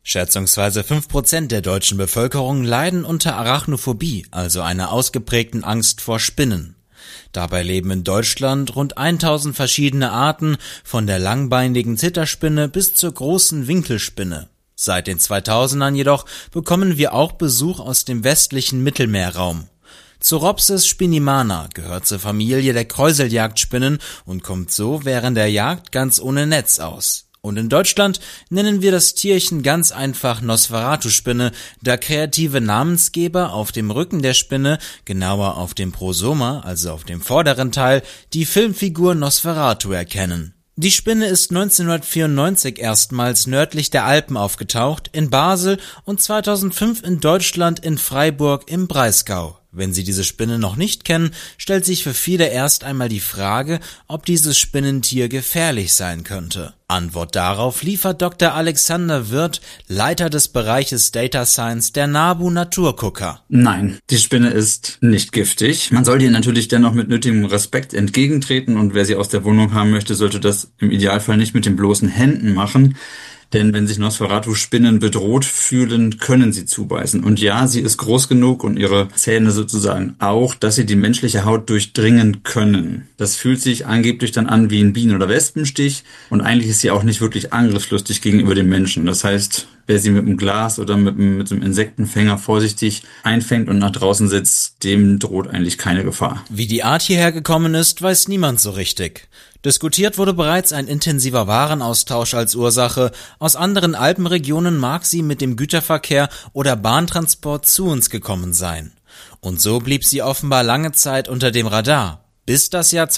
Schätzungsweise 5% der deutschen Bevölkerung leiden unter Arachnophobie, also einer ausgeprägten Angst vor Spinnen. Dabei leben in Deutschland rund 1000 verschiedene Arten, von der langbeinigen Zitterspinne bis zur großen Winkelspinne. Seit den 2000ern jedoch bekommen wir auch Besuch aus dem westlichen Mittelmeerraum. Zoropsis spinimana gehört zur Familie der Kräuseljagdspinnen und kommt so während der Jagd ganz ohne Netz aus. Und in Deutschland nennen wir das Tierchen ganz einfach Nosferatu-Spinne, da kreative Namensgeber auf dem Rücken der Spinne, genauer auf dem Prosoma, also auf dem vorderen Teil, die Filmfigur Nosferatu erkennen. Die Spinne ist 1994 erstmals nördlich der Alpen aufgetaucht, in Basel, und 2005 in Deutschland in Freiburg im Breisgau. Wenn Sie diese Spinne noch nicht kennen, stellt sich für viele erst einmal die Frage, ob dieses Spinnentier gefährlich sein könnte. Antwort darauf liefert Dr. Alexander Wirth, Leiter des Bereiches Data Science der NABU Naturgucker. Nein, die Spinne ist nicht giftig. Man soll ihr natürlich dennoch mit nötigem Respekt entgegentreten, und wer sie aus der Wohnung haben möchte, sollte das im Idealfall nicht mit den bloßen Händen machen. Denn wenn sich Nosferatu-Spinnen bedroht fühlen, können sie zubeißen. Und ja, sie ist groß genug und ihre Zähne sozusagen auch, dass sie die menschliche Haut durchdringen können. Das fühlt sich angeblich dann an wie ein Bienen- oder Wespenstich, und eigentlich ist sie auch nicht wirklich angriffslustig gegenüber dem Menschen. Das heißt, wer sie mit einem Glas oder mit so einem Insektenfänger vorsichtig einfängt und nach draußen setzt, dem droht eigentlich keine Gefahr. Wie die Art hierher gekommen ist, weiß niemand so richtig. Diskutiert wurde bereits ein intensiver Warenaustausch als Ursache. Aus anderen Alpenregionen mag sie mit dem Güterverkehr oder Bahntransport zu uns gekommen sein. Und so blieb sie offenbar lange Zeit unter dem Radar. Bis das Jahr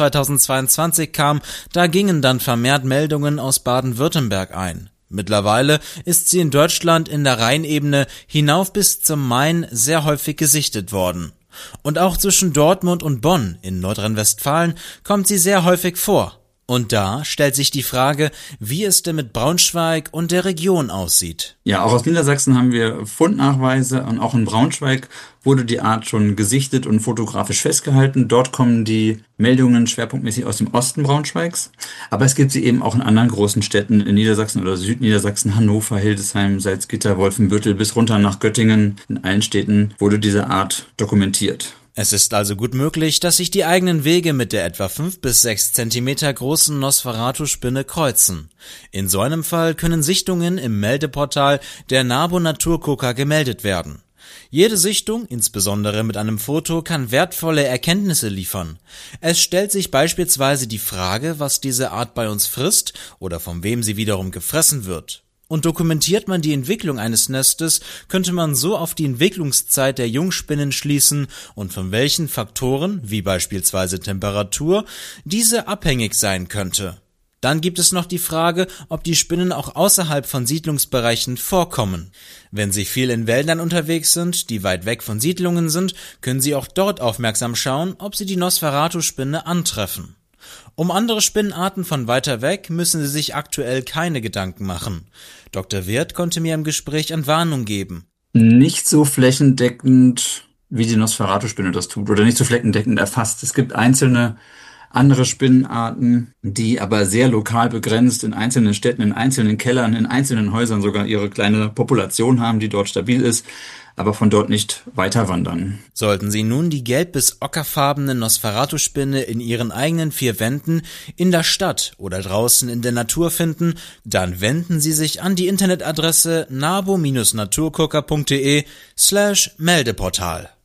2022 kam, da gingen dann vermehrt Meldungen aus Baden-Württemberg ein. Mittlerweile ist sie in Deutschland in der Rheinebene hinauf bis zum Main sehr häufig gesichtet worden. Und auch zwischen Dortmund und Bonn in Nordrhein-Westfalen kommt sie sehr häufig vor. Und da stellt sich die Frage, wie es denn mit Braunschweig und der Region aussieht. Ja, auch aus Niedersachsen haben wir Fundnachweise, und auch in Braunschweig wurde die Art schon gesichtet und fotografisch festgehalten. Dort kommen die Meldungen schwerpunktmäßig aus dem Osten Braunschweigs. Aber es gibt sie eben auch in anderen großen Städten in Niedersachsen oder Südniedersachsen, Hannover, Hildesheim, Salzgitter, Wolfenbüttel bis runter nach Göttingen. In allen Städten wurde diese Art dokumentiert. Es ist also gut möglich, dass sich die eigenen Wege mit der etwa 5 bis 6 Zentimeter großen Nosferatu-Spinne kreuzen. In so einem Fall können Sichtungen im Meldeportal der NABU Naturgucker gemeldet werden. Jede Sichtung, insbesondere mit einem Foto, kann wertvolle Erkenntnisse liefern. Es stellt sich beispielsweise die Frage, was diese Art bei uns frisst oder von wem sie wiederum gefressen wird. Und dokumentiert man die Entwicklung eines Nestes, könnte man so auf die Entwicklungszeit der Jungspinnen schließen und von welchen Faktoren, wie beispielsweise Temperatur, diese abhängig sein könnte. Dann gibt es noch die Frage, ob die Spinnen auch außerhalb von Siedlungsbereichen vorkommen. Wenn sie viel in Wäldern unterwegs sind, die weit weg von Siedlungen sind, können sie auch dort aufmerksam schauen, ob sie die Nosferatu-Spinne antreffen. Um andere Spinnenarten von weiter weg müssen sie sich aktuell keine Gedanken machen. Dr. Wirth konnte mir im Gespräch Entwarnung geben. Nicht so flächendeckend, wie die Nosferatu-Spinne das tut, oder nicht so flächendeckend erfasst. Es gibt einzelne andere Spinnenarten, die aber sehr lokal begrenzt in einzelnen Städten, in einzelnen Kellern, in einzelnen Häusern sogar ihre kleine Population haben, die dort stabil ist, aber von dort nicht weiter wandern. Sollten Sie nun die gelb- bis ockerfarbene Nosferatu-Spinne in Ihren eigenen 4 Wänden, in der Stadt oder draußen in der Natur finden, dann wenden Sie sich an die Internetadresse nabu-naturgucker.de/Meldeportal.